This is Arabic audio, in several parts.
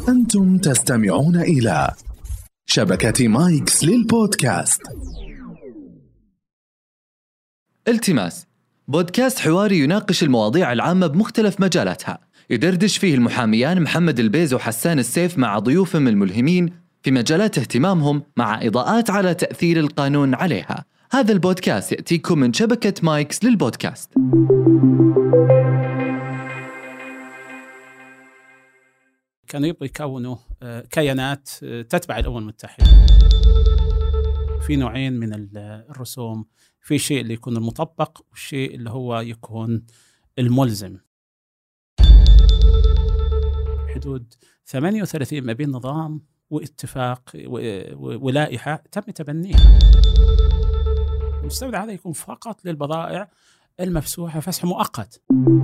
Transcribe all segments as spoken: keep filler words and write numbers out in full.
أنتم تستمعون إلى شبكة مايكس للبودكاست. التماس، بودكاست حواري يناقش المواضيع العامة بمختلف مجالاتها، يدردش فيه المحاميان محمد البيز وحسان السيف مع ضيوفهم الملهمين في مجالات اهتمامهم، مع إضاءات على تأثير القانون عليها. هذا البودكاست يأتيكم من شبكة مايكس للبودكاست. كانوا يبغوا يكونوا كيانات تتبع الأمم المتحدة. في نوعين من الرسوم، في شيء اللي يكون المطبق والشيء اللي هو يكون الملزم. حدود ثمانية وثلاثين ما بين نظام واتفاق ولائحة تم تبنيها. المستودع هذا يكون فقط للبضائع المفسوحة فسح مؤقت.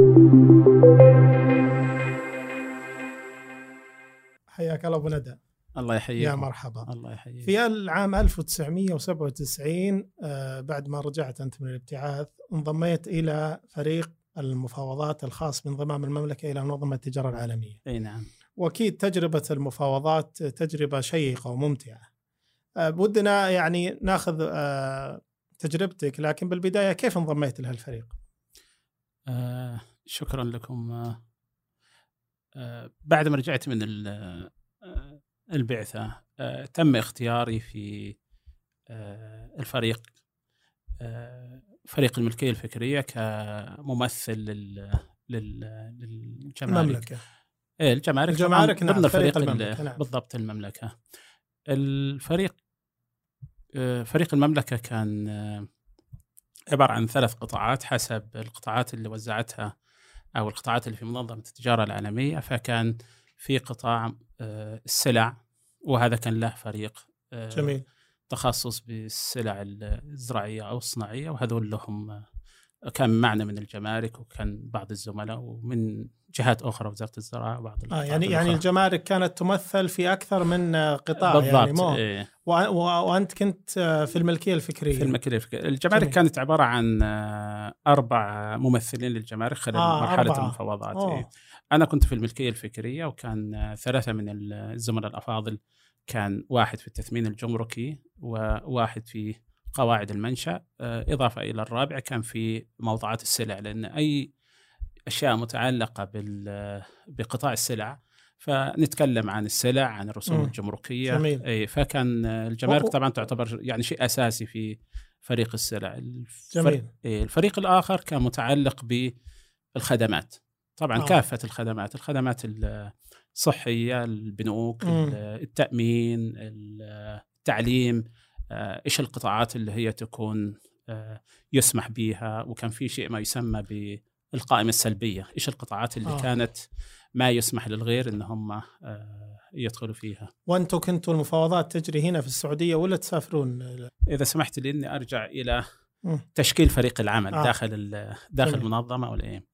حياك الله أبو ندى. الله يحييك. يا مرحبا. الله يحييك. في العام ألف وتسعمائة وسبعة وتسعين آه بعد ما رجعت أنت من الابتعاث انضميت إلى فريق المفاوضات الخاص بانضمام المملكة إلى منظمة التجارة العالمية. أي نعم. وأكيد تجربة المفاوضات تجربة شيقة وممتعة. آه بدنا يعني ناخذ آه تجربتك، لكن بالبداية كيف انضميت لها الفريق؟ آه شكرا لكم. آه آه بعد ما رجعت من آه البعثة آه تم اختياري في آه الفريق آه فريق الملكية الفكرية كممثل لل للجمارك. المملكة. إيه الجمارك. الجمارك نعم. ضمن الفريق المملكة نعم. بالضبط المملكة. الفريق آه فريق المملكة كان آه عبارة عن ثلاث قطاعات حسب القطاعات اللي وزعتها أو القطاعات اللي في منظمة التجارة العالمية. فكان في قطاع آه السلع، وهذا كان له فريق آه جميل. تخصص بالسلع الزراعية أو الصناعية، وهذول لهم كان معنا من الجمارك، وكان بعض الزملاء ومن جهات أخرى وزارة الزراعة وبعض آه يعني يعني الجمارك كانت تمثل في أكثر من قطاع. بالضبط. يعني مو إيه. وأنت كنت في الملكية الفكرية. في الملكية الفكرية. الجمارك جميل. كانت عبارة عن أربع ممثلين للجمارك خلال آه مرحلة أربعة. المفاوضات. إيه. أنا كنت في الملكية الفكرية، وكان ثلاثة من الزملاء الأفاضل، كان واحد في التثمين الجمركي وواحد في قواعد المنشأ، إضافة إلى الرابع كان في موضوعات السلع، لأن أي أشياء متعلقة بقطاع السلع فنتكلم عن السلع، عن الرسوم الجمركية. جميل. أي فكان الجمارك طبعا تعتبر يعني شيء أساسي في فريق السلع. جميل. الفريق الآخر كان متعلق بالخدمات، طبعا آه. كافة الخدمات، الخدمات الصحية، البنوك، م. التأمين، التعليم، إيش القطاعات اللي هي تكون يسمح بها. وكان في شيء ما يسمى بالقائمة السلبية، إيش القطاعات اللي آه. كانت ما يسمح للغير إنهم يدخلوا فيها. وأنتوا كنتوا المفاوضات تجري هنا في السعودية ولا تسافرون؟ إذا سمحت لي إني أرجع إلى تشكيل فريق العمل آه. داخل داخل المنظمة ولا إيه.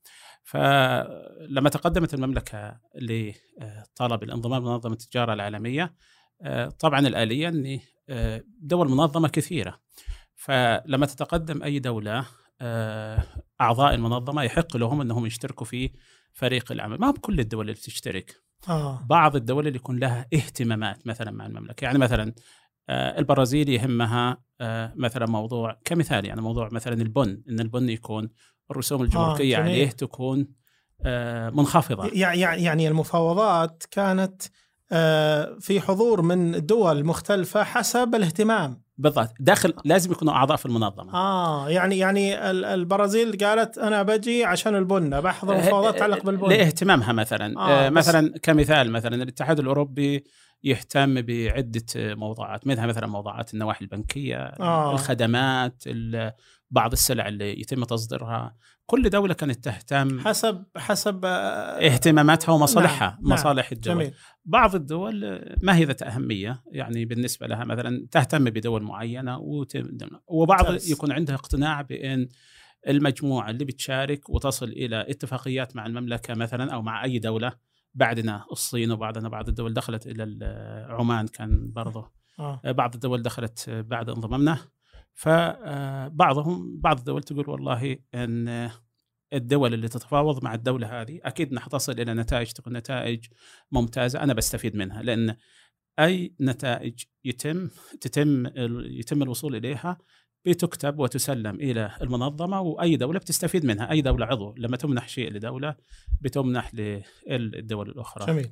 فلما تقدمت المملكة لطلب الانضمام لمنظمة التجارة العالمية، طبعا الآلية أن دول منظمة كثيرة، فلما تتقدم أي دولة أعضاء المنظمة يحق لهم أنهم يشتركوا في فريق العمل. ما بكل الدول اللي تشترك. آه. بعض الدول اللي يكون لها اهتمامات مثلا مع المملكة، يعني مثلا البرازيل يهمها مثلا موضوع كمثال، يعني موضوع مثلا البن، إن البن يكون الرسوم الجمركية آه عليه تكون منخفضة. يعني المفاوضات كانت في حضور من دول مختلفة حسب الاهتمام. بالضبط. داخل لازم يكونوا أعضاء في المنظمة. آه يعني يعني البرازيل قالت أنا بجي عشان البن، بحضر مفاوضات تعلق بالبن لاهتمامها مثلا. آه مثلا كمثال، مثلا الاتحاد الأوروبي يهتم بعدة موضوعات، منها مثلا موضوعات النواحي البنكية، آه. الخدمات، بعض السلع اللي يتم تصديرها. كل دولة كانت تهتم حسب حسب اهتماماتها ومصالحها. نعم. مصالح الدول. جميل. بعض الدول ما هي ذات أهمية، يعني بالنسبة لها مثلا تهتم بدول معينة، وبعض تلس. يكون عندها اقتناع بأن المجموعة اللي بتشارك وتصل إلى اتفاقيات مع المملكة مثلا أو مع أي دولة. بعدنا الصين، وبعدنا بعض الدول دخلت إلى عمان، كان برضه آه. بعض الدول دخلت بعد انضمامنا. فبعضهم بعض الدول تقول والله أن الدول اللي تتفاوض مع الدولة هذه أكيد أنها تصل إلى نتائج تكون نتائج ممتازة أنا بستفيد منها، لأن أي نتائج يتم تتم يتم الوصول إليها بتكتب وتسلم إلى المنظمة، وأي دولة بتستفيد منها. أي دولة عضو لما تمنح شيء لدولة بتمنح للدول الأخرى. جميل.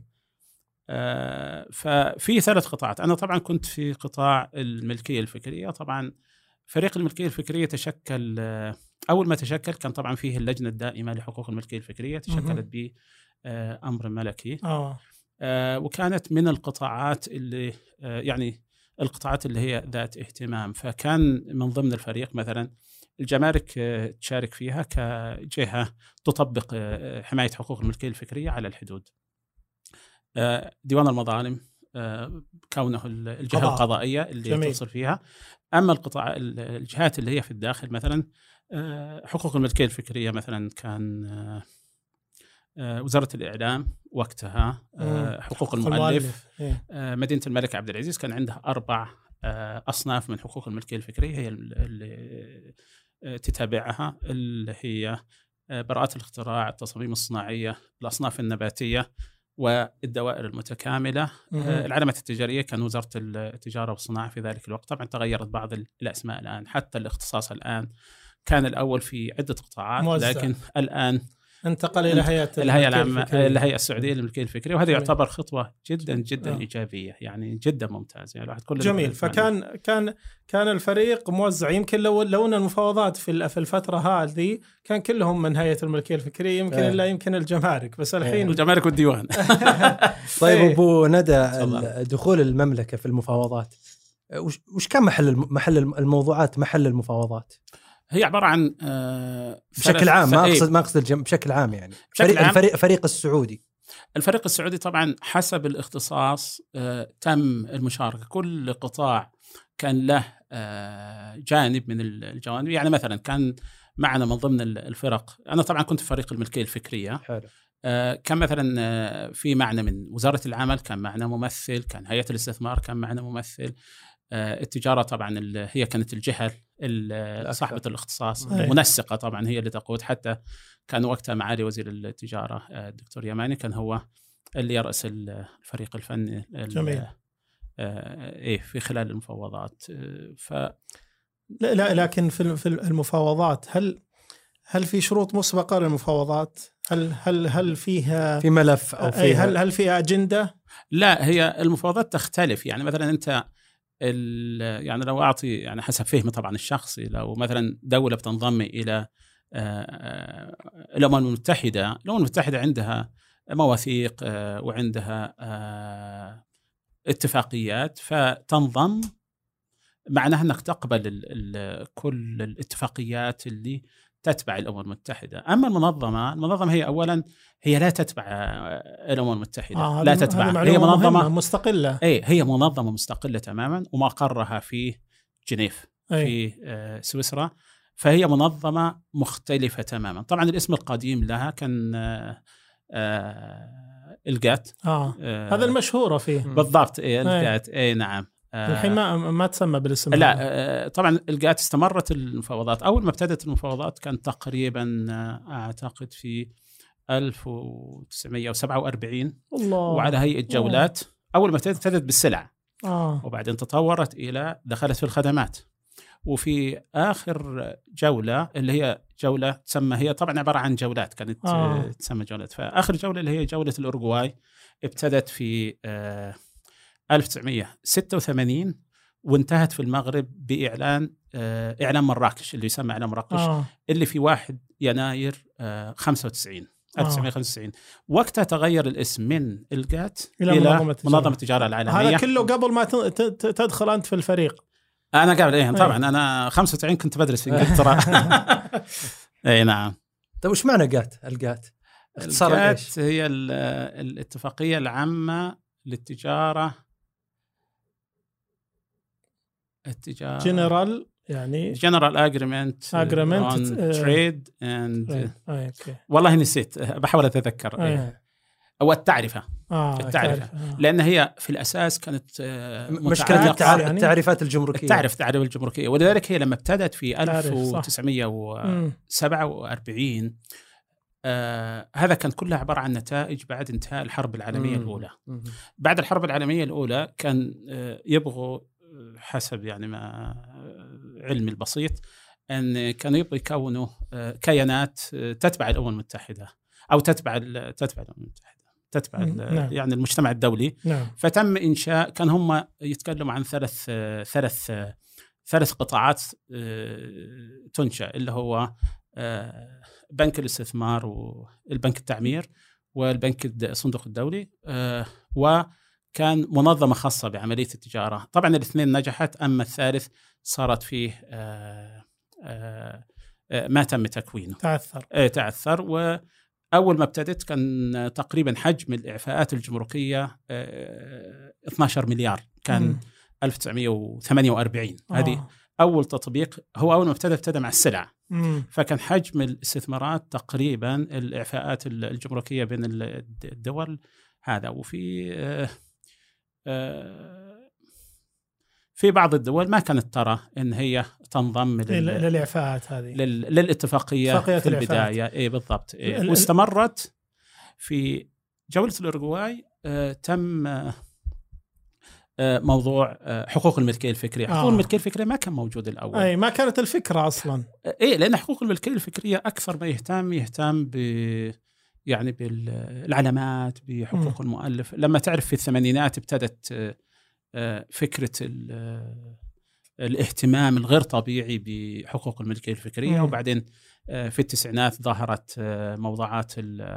آه ففي ثلاث قطاعات. أنا طبعا كنت في قطاع الملكية الفكرية. طبعا فريق الملكية الفكرية تشكل آه أول ما تشكل كان طبعا فيه اللجنة الدائمة لحقوق الملكية الفكرية، تشكلت بأمر ملكي. آه. آه وكانت من القطاعات اللي آه يعني القطاعات اللي هي ذات اهتمام. فكان من ضمن الفريق مثلا الجمارك آه تشارك فيها كجهة تطبق آه حماية حقوق الملكية الفكرية على الحدود. آه ديوان المظالم آه كونه الجهة قضاء. القضائية اللي جميل. توصل فيها. أما القطاع الجهات اللي هي في الداخل مثلا آه حقوق الملكية الفكرية مثلا كان آه وزارة الإعلام وقتها، حقوق المؤلف، مدينة الملك عبد العزيز كان عندها أربع أصناف من حقوق الملكية الفكرية هي اللي تتابعها، اللي هي براءات الاختراع، التصاميم الصناعية، الأصناف النباتية، والدوائر المتكاملة. العلامات التجارية كان وزارة التجارة والصناعة في ذلك الوقت. طبعا تغيرت بعض الأسماء الآن، حتى الاختصاص الآن كان الأول في عدة قطاعات موزع. لكن الآن انتقل الى هيئه الهيئه العامه الهيئه السعوديه للملكيه الفكريه، وهذا يعتبر خطوه جدا جدا آه. ايجابيه، يعني جدا ممتازه. يعني كل جميل. فكان كان كان الفريق موزع. يمكن لو لو ان المفاوضات في في الفتره هذه كان كلهم من هيئه الملكيه الفكريه، يمكن آه. الا يمكن الجمارك، بس الحين آه. الجمارك والديوان. طيب ابو ندى، دخول المملكه في المفاوضات وش وش كان محل محل الموضوعات محل المفاوضات؟ هي عبارة عن بشكل عام، ما أقصد ما أقصد بشكل عام، يعني فريق عام. الفريق فريق السعودي الفريق السعودي طبعا حسب الاختصاص تم المشاركة. كل قطاع كان له جانب من الجوانب. يعني مثلا كان معنا من ضمن الفرق، أنا طبعا كنت في فريق الملكية الفكرية. حلو. كان مثلا في معنا من وزارة العمل كان معنا ممثل، كان هيئة الاستثمار كان معنا ممثل، التجارة طبعا اللي هي كانت الجهة صاحبة الاختصاص المنسقة طبعا هي اللي تقود. حتى كان وقتها معالي وزير التجارة الدكتور يماني كان هو اللي يرأس الفريق الفني. جميل. ايه في خلال المفاوضات. ف لا, لا لكن في في المفاوضات هل هل في شروط مسبقة للمفاوضات؟ هل هل هل فيها في ملف او فيها هل هل فيها أجندة؟ لا، هي المفاوضات تختلف. يعني مثلا انت يعني لو أعطي يعني حسب فهمي طبعا الشخصي، لو مثلا دولة بتنضم إلى الأمم المتحدة، الأمم المتحدة عندها مواثيق وعندها اتفاقيات، فتنضم معناها أنك تقبل ال ال كل الاتفاقيات اللي تتبع الأمم المتحدة. أما المنظمة المنظمة هي أولا هي لا تتبع الأمم المتحدة. آه لا تتبع، هي منظمة مستقلة. أي هي منظمة مستقلة تماما، ومقرها في جنيف أي. في آه سويسرا. فهي منظمة مختلفة تماما. طبعا الاسم القديم لها كان آه آه الجات. آه. آه هذا المشهورة فيه بالضبط. إيه الجات. أي نعم. الحين ما ما تسمى بالاسم. لا آه طبعا الجات استمرت المفاوضات. أول ما ابتدت المفاوضات كان تقريبا أعتقد في ألف وتسعمائة وسبعة وأربعين. الله. وعلى هيئة جولات. أوه. أول ما ابتدت ابتدت بالسلع. آه. وبعدين تطورت إلى دخلت في الخدمات. وفي آخر جولة اللي هي جولة تسمى، هي طبعا عبارة عن جولات كانت آه. تسمى جولات. فآخر جولة اللي هي جولة الأورجواي ابتدت في آه ألف وتسعمائة وستة وثمانين وانتهت في المغرب بإعلان آه إعلان مراكش اللي يسمى إعلان مراكش آه. اللي في واحد يناير آه خمسة وتسعين ألف وتسعمائة وخمسة وتسعين. وقتها تغير الاسم من الجات إلى, إلى منظمة التجارة العالمية. هذا كله قبل ما تدخل أنت في الفريق؟ أنا قبل إيه طبعا. أنا خمسة وتسعين كنت بدرس في إنجلترا. إيه نعم. طيب وش معنى جات؟ الجات اختصار ايش؟ هي الاتفاقية العامة للتجارة. التجارة جنرال يعني جنرال اجريمنت اجريمنت تريد اند والله نسيت، بحاول اتذكر. أيه. او التعرفة. آه التعرفة آه. لأن هي في الأساس كانت مشكلة التعرف يعني؟ التعريفات الجمركية. التعرف التعريف الجمركية. ولذلك هي لما ابتدت في ألف وتسعمائة وسبعة وأربعين آه هذا كان كله عبارة عن نتائج بعد انتهاء الحرب العالمية الأولى. بعد الحرب العالمية الأولى كان آه يبغوا حسب يعني ما علمي البسيط أن كانوا يبغوا يكونوا آه كيانات آه تتبع الأمم المتحدة أو تتبع تتبع الأمم المتحدة تتبع نعم. يعني المجتمع الدولي. نعم. فتم إنشاء، كان هم يتكلموا عن ثلاث آه ثلاث آه ثلاث قطاعات آه تنشأ، اللي هو آه بنك الاستثمار والبنك التعمير والبنك الصندوق الدولي، آه وكان منظمة خاصة بعملية التجارة. طبعا الاثنين نجحت، أما الثالث صارت فيه آه آه ما تم تكوينه، تعثر آه تعثر. وأول ما ابتدت كان تقريبا حجم الإعفاءات الجمركية آه اثني عشر مليار، كان م. ألف وتسعمائة وثمانية وأربعين. آه. هذه أول تطبيق، هو أول ما ابتدى ابتدى مع السلع. مم. فكان حجم الاستثمارات تقريبا الإعفاءات الجمركية بين الدول هذا. وفي آه آه في بعض الدول ما كانت ترى إن هي تنضم للإعفاءات هذه لل للاتفاقية في البداية. إيه بالضبط. إيه واستمرت في جولة الأورجواي. آه تم آه موضوع حقوق الملكية الفكرية. حقوق آه. الملكية الفكرية ما كان موجود الأول، أي ما كانت الفكرة أصلا. إيه لأن حقوق الملكية الفكرية أكثر ما يهتم يهتم ب يعني بالعلامات، بحقوق م. المؤلف. لما تعرف في الثمانينات ابتدت فكرة الاهتمام الغير طبيعي بحقوق الملكية الفكرية، م. وبعدين في التسعينات ظهرت موضوعات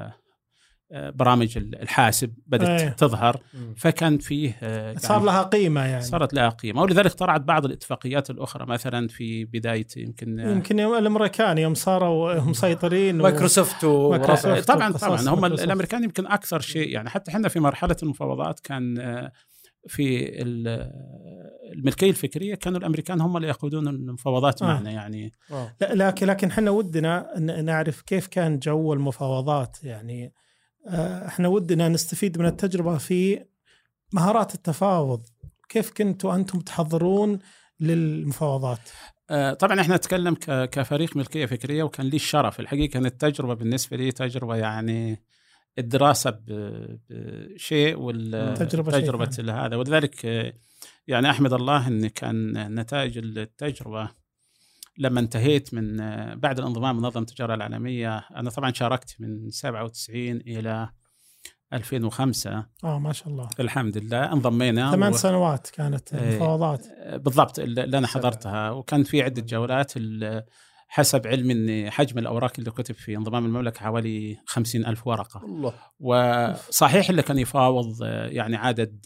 برامج الحاسب بدأت أيه. تظهر، فكان فيه يعني صار لها قيمة، يعني صارت لها قيمة. ولذلك طلعت بعض الاتفاقيات الأخرى، مثلا في بداية يمكن يمكن يوم الأمريكان يوم صاروا مسيطرين، مايكروسوفت و... طبعا طبعا هم الأمريكان يمكن أكثر شيء، يعني حتى احنا في مرحلة المفاوضات كان في الملكية الفكرية كانوا الأمريكان هم اللي يقودون المفاوضات آه. معنا يعني. آه. لكن لكن احنا ودنا نعرف كيف كان جو المفاوضات. يعني احنا ودنا نستفيد من التجربة في مهارات التفاوض. كيف كنتوا أنتم تحضرون للمفاوضات؟ طبعا احنا نتكلم كفريق ملكية فكرية، وكان لي الشرف الحقيقة. كانت التجربة بالنسبة لي تجربة يعني الدراسة بشيء والتجربة هذا. ولذلك يعني أحمد الله أن كان نتائج التجربة لما انتهيت من بعد الانضمام لمنظمة التجارة العالمية. أنا طبعا شاركت من سبعة وتسعين إلى ألفين وخمسة. آه ما شاء الله، الحمد لله انضمينا. ثمان و... سنوات كانت المفاوضات بالضبط اللي أنا حضرتها، وكان في عدة جولات. حسب علمي أن حجم الأوراق اللي كتب في انضمام المملكة حوالي خمسين ألف ورقة. الله. وصحيح اللي كان يفاوض يعني عدد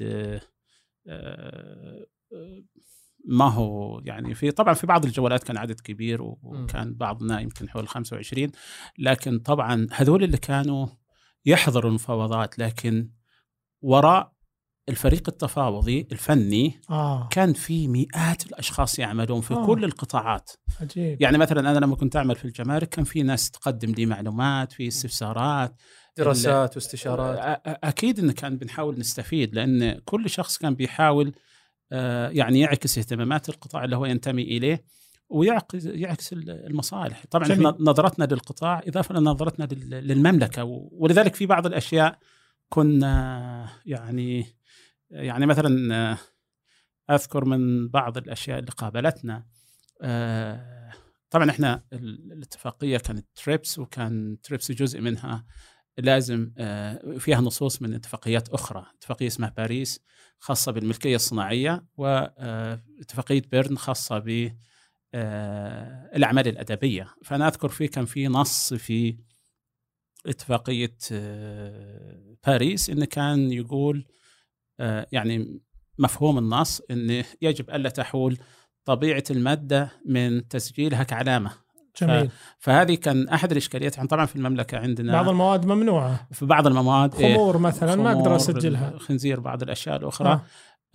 ما هو يعني في طبعا في بعض الجولات كان عدد كبير، وكان بعضنا يمكن حول خمسة وعشرين. لكن طبعا هذول اللي كانوا يحضروا المفاوضات، لكن وراء الفريق التفاوضي الفني آه. كان في مئات الأشخاص يعملون في آه. كل القطاعات. عجيب. يعني مثلا أنا لما كنت أعمل في الجمارك كان في ناس تقدم لي معلومات، في استفسارات، دراسات واستشارات. أكيد إن كان بنحاول نستفيد، لأن كل شخص كان بيحاول يعني يعكس اهتمامات القطاع اللي هو ينتمي إليه، ويعكس يعكس المصالح. طبعا جميل. احنا نظرتنا للقطاع إضافة لنظرتنا للمملكة، ولذلك في بعض الأشياء كنا يعني يعني مثلا أذكر من بعض الأشياء اللي قابلتنا. طبعا احنا الاتفاقية كانت تريبس، وكان تريبس جزء منها لازم فيها نصوص من اتفاقيات أخرى. اتفاقية اسمها باريس خاصة بالملكية الصناعية، واتفاقية بيرن خاصة بالأعمال الأدبية. فأنا أذكر فيه كان في نص في اتفاقية باريس إن كان يقول يعني مفهوم النص إن يجب ألا تحول طبيعة المادة من تسجيلها كعلامة. جميل. فهذه كان أحد الإشكاليات. طبعا في المملكة عندنا بعض المواد ممنوعة، في بعض المواد خمور إيه مثلا خمور ما أقدر أسجلها، خنزير، بعض الأشياء الأخرى آه.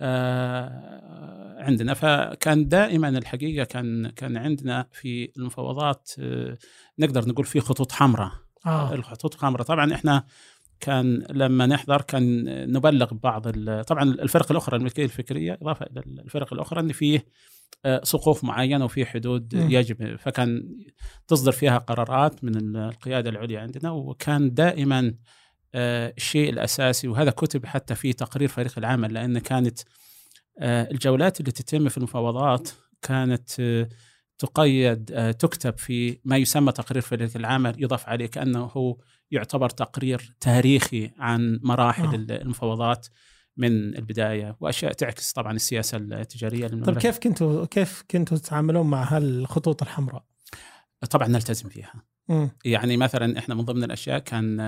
آه عندنا. فكان دائما الحقيقة كان كان عندنا في المفاوضات آه نقدر نقول في خطوط حمراء. آه. الخطوط الحمراء طبعا إحنا كان لما نحضر كان نبلغ بعض طبعا الفرق الاخرى الملكيه الفكريه اضافه الى الفرق الاخرى ان فيه سقوف معينه وفي حدود م. يجب، فكان تصدر فيها قرارات من القياده العليا عندنا، وكان دائما الشيء الاساسي، وهذا كتب حتى في تقرير فريق العمل، لان كانت الجولات اللي تتم في المفاوضات كانت تقيد تكتب في ما يسمى تقرير فريق العمل، يضاف عليه كأنه هو يعتبر تقرير تاريخي عن مراحل آه. المفاوضات من البداية، وأشياء تعكس طبعا السياسة التجارية للمملكة. طيب كيف كنتوا كيف كنتوا تتعاملون مع هالخطوط الحمراء؟ طبعا نلتزم فيها. م. يعني مثلا إحنا من ضمن الأشياء كان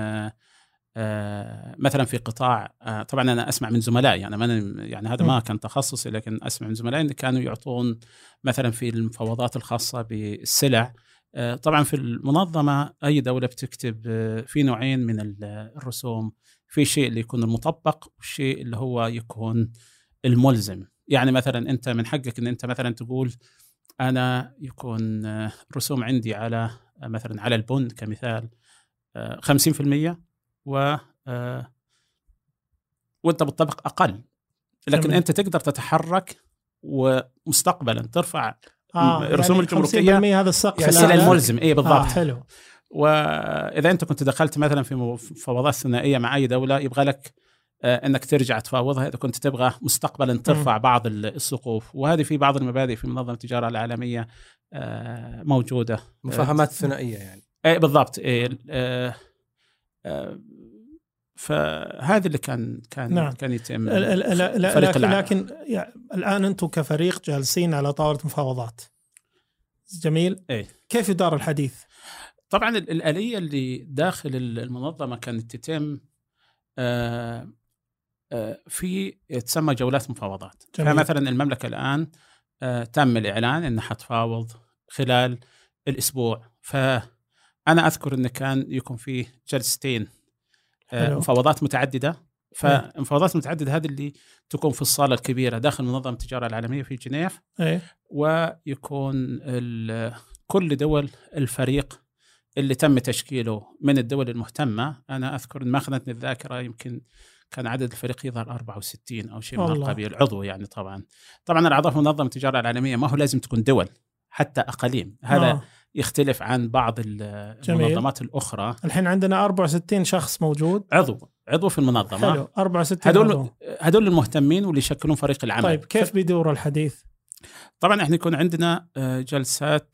آه مثلا في قطاع آه طبعا أنا أسمع من زملائي، يعني, أنا يعني هذا ما كان تخصصي، لكن أسمع من زملائي إن كانوا يعطون مثلا في المفاوضات الخاصة بالسلع. آه طبعا في المنظمة أي دولة بتكتب آه في نوعين من الرسوم، في شيء اللي يكون المطبق والشيء اللي هو يكون الملزم. يعني مثلا أنت من حقك أن أنت مثلا تقول أنا يكون آه رسوم عندي على آه مثلا على البن كمثال آه خمسين في المية، و آه وانت بتطبق اقل، لكن جميل. انت تقدر تتحرك ومستقبلا ترفع آه رسوم يعني الجمركيه هذا السقف الى الملزم. اي بالضبط. آه حلو. واذا انت كنت دخلت مثلا في مفاوضات ثنائيه مع اي دوله، يبغى لك آه انك ترجع تفاوضها اذا كنت تبغى مستقبلا ترفع م. بعض السقوف، وهذه في بعض المبادئ في منظمه التجاره العالميه آه موجوده، مفاهمات آه ثنائيه يعني. اي بالضبط. اي آه آه فهذا اللي كان كان نعم. كان يتم. لا لا لا لكن, لكن يعني الآن أنتم كفريق جالسين على طاولة مفاوضات. جميل. إيه؟ كيف يدار الحديث؟ طبعا الآلية اللي داخل المنظمة كانت تتم آه آه في تسمى جولات مفاوضات. جميل. فمثلا المملكة الآن آه تم الإعلان أنها حتفاوض خلال الأسبوع، فأنا أذكر أن كان يكون فيه جلستين حلو. مفاوضات متعددة. فمفاوضات متعددة هذه اللي تكون في الصالة الكبيرة داخل منظمة التجارة العالمية في جنيف. أيه. ويكون كل دول الفريق اللي تم تشكيله من الدول المهتمة. أنا أذكر ما أخذتني الذاكرة يمكن كان عدد الفريق يظهر أربعة وستين أو شيء من القبيل عضو. يعني طبعا طبعا الأعضاء في منظمة التجارة العالمية ما هو لازم تكون دول، حتى أقاليم. هذا آه. يختلف عن بعض المنظمات الأخرى. الحين عندنا أربعة وستين شخص موجود عضو عضو في المنظمة. حلو. أربعة وستين هدول هدول المهتمين واللي يشكلون فريق العمل. طيب كيف ف... بيدور الحديث؟ طبعا احنا يكون عندنا جلسات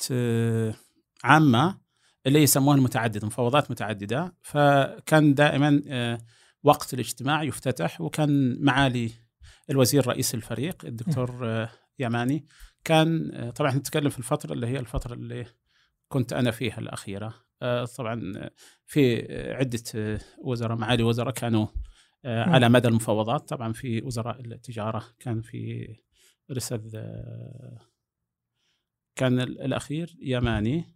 عامة اللي يسموها المتعددة، مفاوضات متعددة. فكان دائما وقت الاجتماع يفتتح، وكان معالي الوزير رئيس الفريق الدكتور يماني. كان طبعا نتكلم في الفترة اللي هي الفترة اللي كنت أنا فيها الأخيرة. طبعا في عدة وزراء معالي وزراء كانوا على مدى المفاوضات. طبعا في وزراء التجارة كان في رسد، كان الأخير يماني.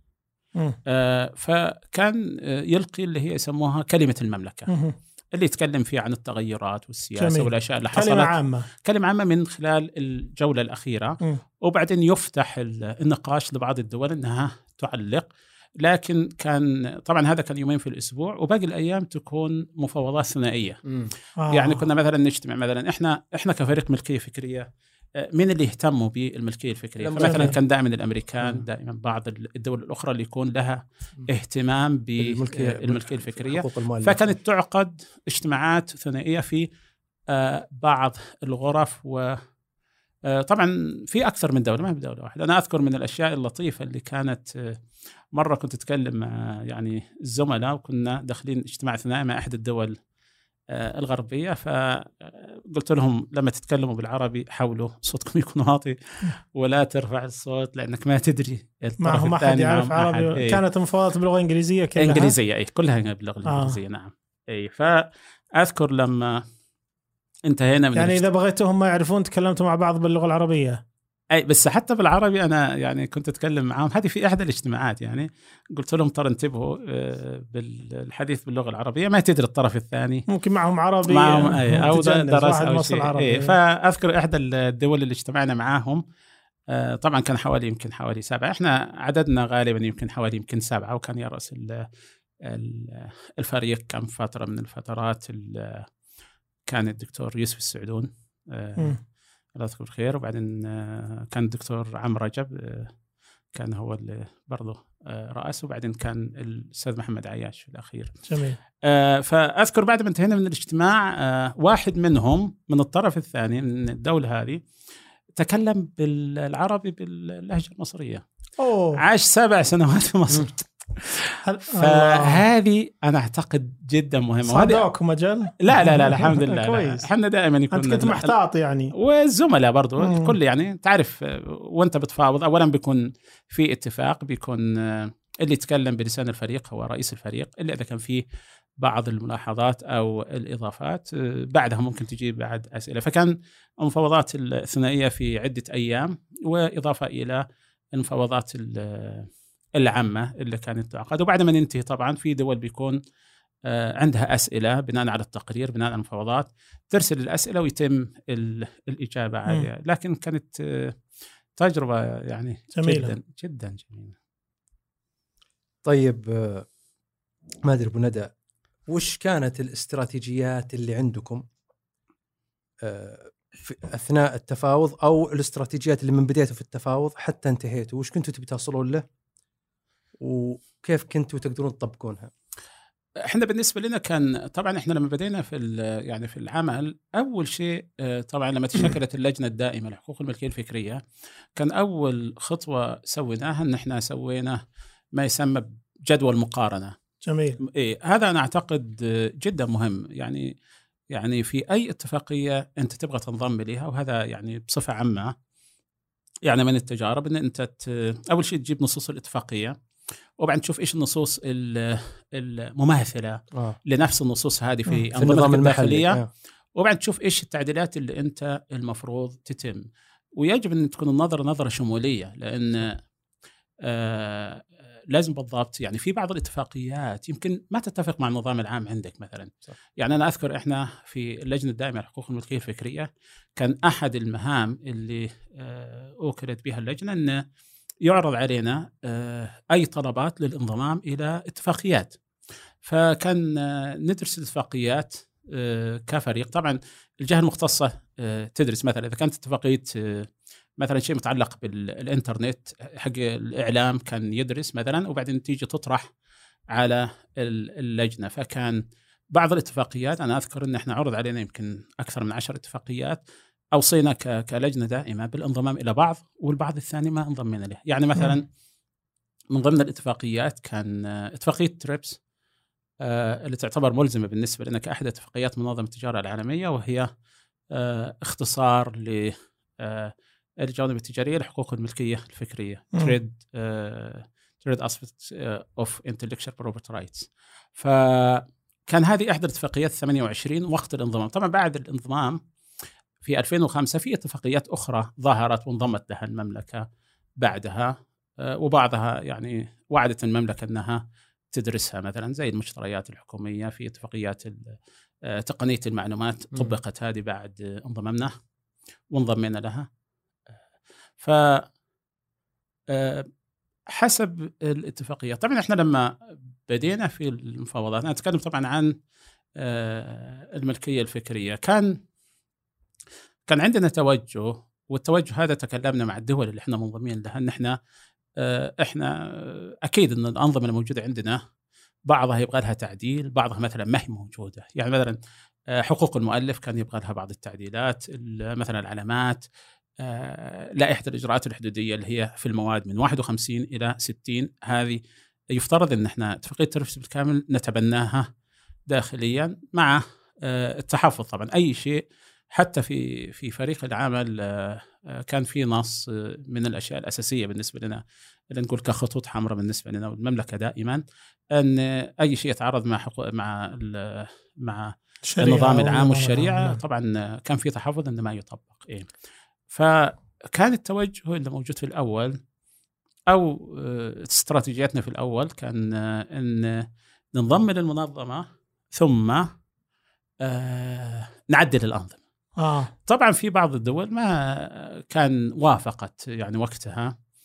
فكان يلقي اللي هي يسموها كلمة المملكة، اللي يتكلم فيه عن التغيرات والسياسة جميل. والأشياء اللي حصلت. كلمة عامة كلمة عامة من خلال الجولة الأخيرة. م. وبعدين يفتح النقاش لبعض الدول أنها تعلق. لكن كان طبعا هذا كان يومين في الأسبوع، وباقي الأيام تكون مفاوضات ثنائية. آه. يعني كنا مثلا نجتمع مثلا إحنا إحنا كفريق ملكية فكرية، من اللي يهتموا بالملكية الفكرية. فمثلا كان دائما الأمريكان، م. دائما بعض الدول الأخرى اللي يكون لها اهتمام بالملكية الفكرية. فكانت تعقد اجتماعات ثنائية في بعض الغرف، وطبعا في أكثر من دولة، ما هي بدولة واحدة. أنا أذكر من الأشياء اللطيفة اللي كانت مرة كنت أتكلم مع يعني الزملاء، وكنا داخلين اجتماع ثنائي مع أحد الدول الغربية، فقلت لهم لما تتكلموا بالعربي حاولوا صوتكم يكون واطي ولا ترفع الصوت، لأنك ما تدري ما هو ما حد يعرف عربي. إيه. كانت المفاوضات باللغة الإنجليزية كلها إنجليزية. أي كلها باللغة الإنجليزية. آه. نعم. أي فأذكر لما انتهينا من يعني إذا بغيتهم ما يعرفون تكلمتوا مع بعض باللغة العربية. أي بس حتى بالعربي أنا يعني كنت أتكلم معهم. هذه في أحد الاجتماعات يعني قلت لهم ترى انتبهوا بالحديث باللغة العربية، ما تدري الطرف الثاني ممكن معهم عربي معهم أي أو درس أو شيء. أي فأذكر إحدى الدول اللي اجتمعنا معاهم طبعا كان حوالي يمكن حوالي سبعة. إحنا عددنا غالبا يمكن حوالي يمكن سبعة، وكان يرأس الفريق كان فترة من الفترات كان الدكتور يوسف السعدون الله يذكره بالخير، وبعدين كان الدكتور عمرو رجب كان هو اللي برضه رأس، وبعدين كان الأستاذ محمد عياش في الأخير. جميل. فأذكر بعد ما انتهينا من الاجتماع واحد منهم من الطرف الثاني من الدولة هذه تكلم بالعربي باللهجة المصرية. أوه. عاش سبع سنوات في مصر. فهذه أنا أعتقد جدا مهمة. صادقكم مجال؟ لا لا لا الحمد لله. كويس. احنا دائما يكون أنت كنت محتاط يعني، والزملاء برضو الكل يعني تعرف، وأنت بتفاوض أولا بيكون في اتفاق، بيكون اللي يتكلم بلسان الفريق هو رئيس الفريق، إلا إذا كان فيه بعض الملاحظات أو الإضافات بعدها ممكن تجيب بعد أسئلة. فكان المفاوضات الثنائية في عدة أيام، وإضافة إلى المفاوضات العامة اللي كانت تعقد. وبعد ما ننتهي طبعا في دول بيكون عندها أسئلة بناء على التقرير، بناء على المفاوضات ترسل الأسئلة ويتم الإجابة عليها. لكن كانت تجربة يعني جميلة. جدا جدا جميلة. طيب ما أدري أبو ندى، وش كانت الاستراتيجيات اللي عندكم في أثناء التفاوض، أو الاستراتيجيات اللي من بدايته في التفاوض حتى انتهيتوا، وش كنتوا تبي توصلون له وكيف كنتوا تقدرون تطبقونها؟ احنا بالنسبة لنا كان طبعا احنا لما بدينا في يعني في العمل، أول شيء طبعا لما تشكلت اللجنة الدائمة لحقوق الملكية الفكرية، كان أول خطوة سويناها ان احنا سوينا ما يسمى جدول مقارنة. جميل. إيه هذا أنا أعتقد جدا مهم. يعني يعني في أي اتفاقية أنت تبغى تنضم لها، وهذا يعني بصفة عامة يعني من التجارب، أن أنت أول شيء تجيب نصوص الاتفاقية، وبعدين تشوف إيش النصوص المماثلة آه. لنفس النصوص هذه في أنظمتك الداخلية آه. وبعدين تشوف إيش التعديلات اللي أنت المفروض تتم. ويجب أن تكون النظرة نظرة شمولية، لأن آه لازم بالضبط يعني في بعض الاتفاقيات يمكن ما تتفق مع النظام العام عندك مثلا. صح. يعني أنا أذكر إحنا في اللجنة الدائمة لحقوق الملكية الفكرية كان أحد المهام اللي أوكلت بها اللجنة أن يعرض علينا أي طلبات للانضمام إلى اتفاقيات. فكان ندرس الاتفاقيات كفريق. طبعا الجهة المختصة تدرس مثلا إذا كانت اتفاقية مثلا شيء متعلق بالإنترنت حق الإعلام كان يدرس مثلا، وبعدين تيجي تطرح على اللجنة. فكان بعض الاتفاقيات أنا أذكر أن احنا عرض علينا يمكن أكثر من عشر اتفاقيات، أوصينا كلجنة دائمة بالانضمام إلى بعض، والبعض الثاني ما انضمينا له. يعني مثلا من ضمن الاتفاقيات كان اتفاقية تريبس اللي تعتبر ملزمة بالنسبة لنا كأحد اتفاقيات منظمة التجارة العالمية، وهي اختصار ل الجوانب التجارية لحقوق الملكية الفكرية Trade uh, Trade Aspects uh, of Intellectual Property Rights. فكان هذه إحدى الاتفاقيات ثمانية وعشرين وقت الانضمام. طبعا بعد الانضمام في ألفين وخمسة في اتفاقيات أخرى ظهرت وانضمت لها المملكة بعدها، uh, وبعضها يعني وعدت المملكة أنها تدرسها، مثلا زي المشتريات الحكومية. في اتفاقيات uh, تقنية المعلومات طبقت هذه بعد انضمامنا وانضمينا لها. ف حسب الاتفاقية طبعا احنا لما بدينا في المفاوضات، انا اتكلم طبعا عن الملكية الفكرية، كان كان عندنا توجه، والتوجه هذا تكلمنا مع الدول اللي احنا منضمين لها ان احنا احنا اكيد ان الانظمة الموجودة عندنا بعضها يبغى لها تعديل، بعضها مثلا ما هي موجودة. يعني مثلا حقوق المؤلف كان يبغى لها بعض التعديلات، مثلا العلامات، لائحة الإجراءات الحدودية اللي هي في المواد من واحد وخمسين إلى ستين، هذه يفترض أن احنا اتفاقية تريبس بالكامل نتبناها داخليا مع التحفظ. طبعا أي شيء حتى في في فريق العمل كان في نص من الأشياء الأساسية بالنسبة لنا اللي نقول كخطوط حمراء بالنسبة لنا والمملكة دائما، أن أي شيء يتعارض مع حقوق مع مع النظام العام والشريعة طبعا كان في تحفظ أنه ما يطبق. إيه. فكان التوجه اللي موجود في الأول أو استراتيجياتنا في الأول كان أن ننضم للمنظمة ثم نعدل الأنظمة. آه. طبعا في بعض الدول ما كان وافقت يعني وقتها،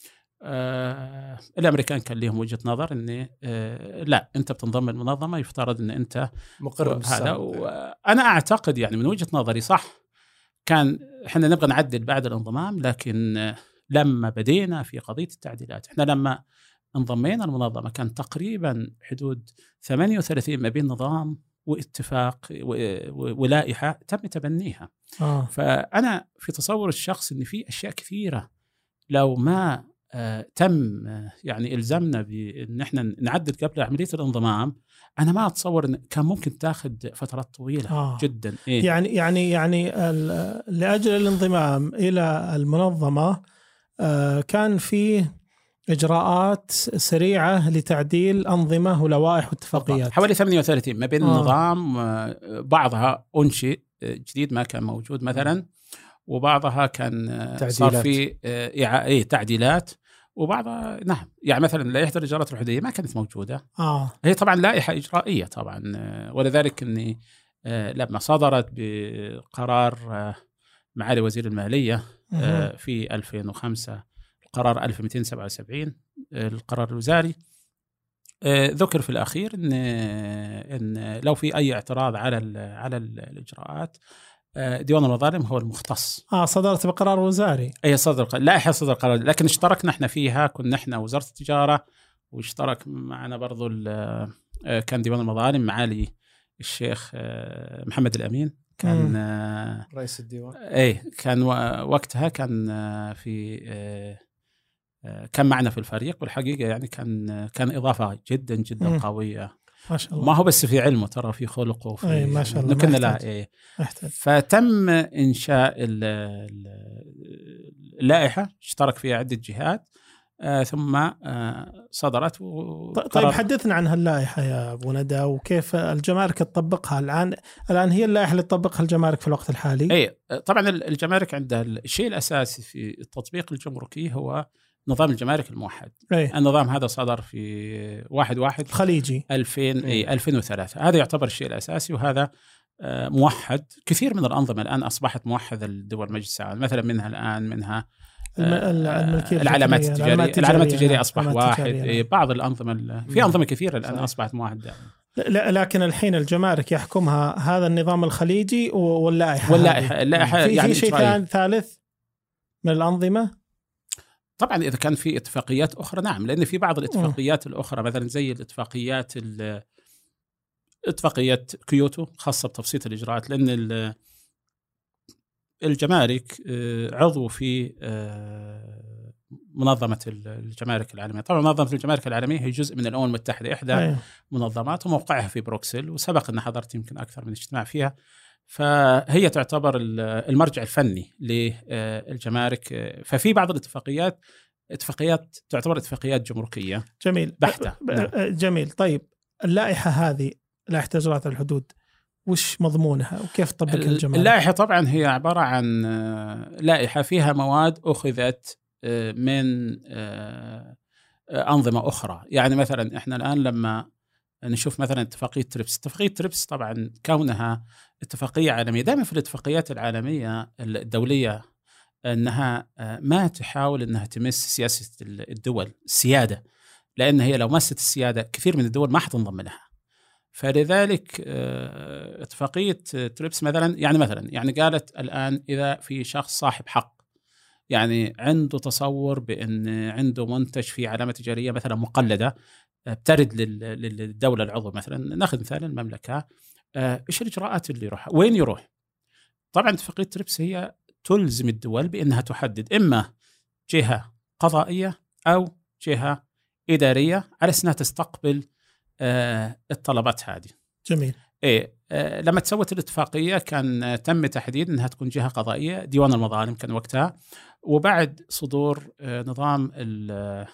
آه الامريكان كان لهم وجهه نظر ان آه لا انت بتنضم المنظمه يفترض ان انت مقر هذا. وانا اعتقد يعني من وجهه نظري صح، كان احنا نبغى نعدل بعد الانضمام، لكن آه لما بدينا في قضيه التعديلات، احنا لما انضمينا المنظمه كان تقريبا حدود ثمانية وثلاثين ما بين نظام واتفاق ولائحه تم تبنيها. آه. فانا في تصور الشخص ان في اشياء كثيره لو ما آه تم آه يعني الزمنا بان احنا نعدل قبل عمليه الانضمام، انا ما اتصور ان كان ممكن تاخذ فترات طويله آه. جدا. إيه؟ يعني يعني يعني لاجل الانضمام الى المنظمه آه كان في اجراءات سريعه لتعديل انظمه ولوائح واتفاقيات، حوالي ثمانية وثلاثين ما بين آه. النظام آه بعضها انشئ جديد ما كان موجود مثلا، وبعضها كان تعديلات. صار في إيه تعديلات، وبعضها نعم يعني مثلا لائحة الإجراءات الحدودية ما كانت موجودة. آه. هي طبعا لائحة إجرائية طبعا، ولذلك أني لما صدرت بقرار معالي وزير المالية في ألفين وخمسة القرار ألف ومئتين وسبعة وسبعين القرار الوزاري، ذكر في الأخير أن أن لو في أي اعتراض على على الإجراءات ديوان المظالم هو المختص. اه صدرت بقرار وزاري. اي صدر لائحه صدر قرار، لكن اشتركنا احنا فيها، كنا احنا وزاره التجاره، واشترك معنا برضو كان ديوان المظالم معالي الشيخ محمد الامين كان مم. رئيس الديوان. اي كان وقتها كان في كان معنا في الفريق، والحقيقه يعني كان كان اضافه جدا جدا مم. قويه ما شاء الله. ما هو بس في علمه، ترى في خلقه وفي أي ما شاء الله. كنا لا إيه. فتم إنشاء اللائحة، اشترك فيها عدة جهات آه ثم آه صدرت. طيب حدثنا عن هاللائحة يا أبو ندى، وكيف الجمارك تطبقها الآن؟ الآن هي اللائحة اللي تطبقها الجمارك في الوقت الحالي؟ أي طبعا الجمارك عندها الشيء الأساسي في التطبيق الجمركي هو نظام الجمارك الموحد. أيه. النظام هذا صدر في واحد واحد خليجي ألفين أي ألفين وثلاثة. هذا يعتبر الشيء الأساسي، وهذا موحد. كثير من الأنظمة الآن أصبحت موحدة لدول مجلس العالم، مثلا منها الآن منها العلامات التجارية. العلامات التجارية أصبح واحد. بعض الأنظمة في أنظمة كثيرة الآن أصبحت موحدة. لا لكن الحين الجمارك يحكمها هذا النظام الخليجي واللائحة واللائحة اللائحة في, يعني في شيء ثالث من الأنظمة. طبعا إذا كان في اتفاقيات أخرى نعم، لأن في بعض الاتفاقيات الأخرى مثلا زي الاتفاقيات اتفاقية كيوتو خاصة بتبسيط الإجراءات، لأن الجمارك عضو في منظمة الجمارك العالمية. طبعا منظمة الجمارك العالمية هي جزء من الأمم المتحدة، إحدى أيه. منظمات، وموقعها في بروكسل، وسبق أن حضرت يمكن أكثر من اجتماع فيها. فهي تعتبر المرجع الفني للجمارك. ففي بعض الاتفاقيات اتفاقيات تعتبر اتفاقيات جمركية جميل بحتة. جميل. طيب اللائحة هذه، لائحة إجراءات الحدود، وش مضمونها وكيف تطبقها الجمارك؟ اللائحة طبعا هي عبارة عن لائحة فيها مواد أخذت من أنظمة أخرى. يعني مثلا إحنا الآن لما نشوف مثلا اتفاقية تريبس، اتفاقية تريبس طبعا كونها اتفاقية عالمية، دائما في الاتفاقيات العالمية الدولية أنها ما تحاول أنها تمس سياسة الدول السيادة، لأن هي لو مست السيادة كثير من الدول ما حتنضم لها. فلذلك اتفاقية تريبس مثلا يعني مثلا يعني قالت الآن إذا في شخص صاحب حق، يعني عنده تصور بأن عنده منتج في علامة تجارية مثلا مقلدة بترد للدولة العضو، مثلا ناخذ مثال المملكة، إيش الإجراءات اللي يروح، وين يروح؟ طبعا اتفاقية تريبس هي تلزم الدول بأنها تحدد إما جهة قضائية أو جهة إدارية على أساس أنها تستقبل آه الطلبات هذه. جميل. إيه آه لما تسوت الاتفاقية كان تم تحديد أنها تكون جهة قضائية، ديوان المظالم كان وقتها، وبعد صدور آه نظام ال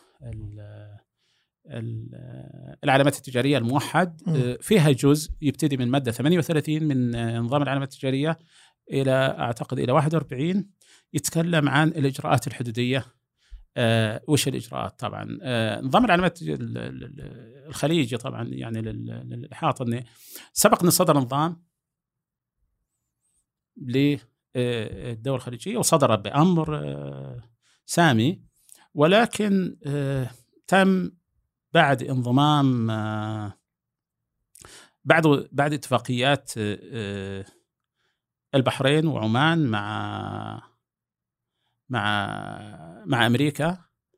ال العلامات التجارية الموحد آه فيها جزء يبتدي من مادة ثمانية وثلاثين من آه نظام العلامات التجارية إلى أعتقد إلى واحد وأربعين يتكلم عن الإجراءات الحدودية. آه وش الإجراءات؟ طبعا آه نظام العلامات الخليجي طبعا يعني للإحاطة أنه سبق أن صدر نظام للدول الخليجية، وصدر بأمر آه سامي، ولكن آه تم بعد انضمام آه بعد بعد اتفاقيات آه البحرين وعمان مع مع مع امريكا،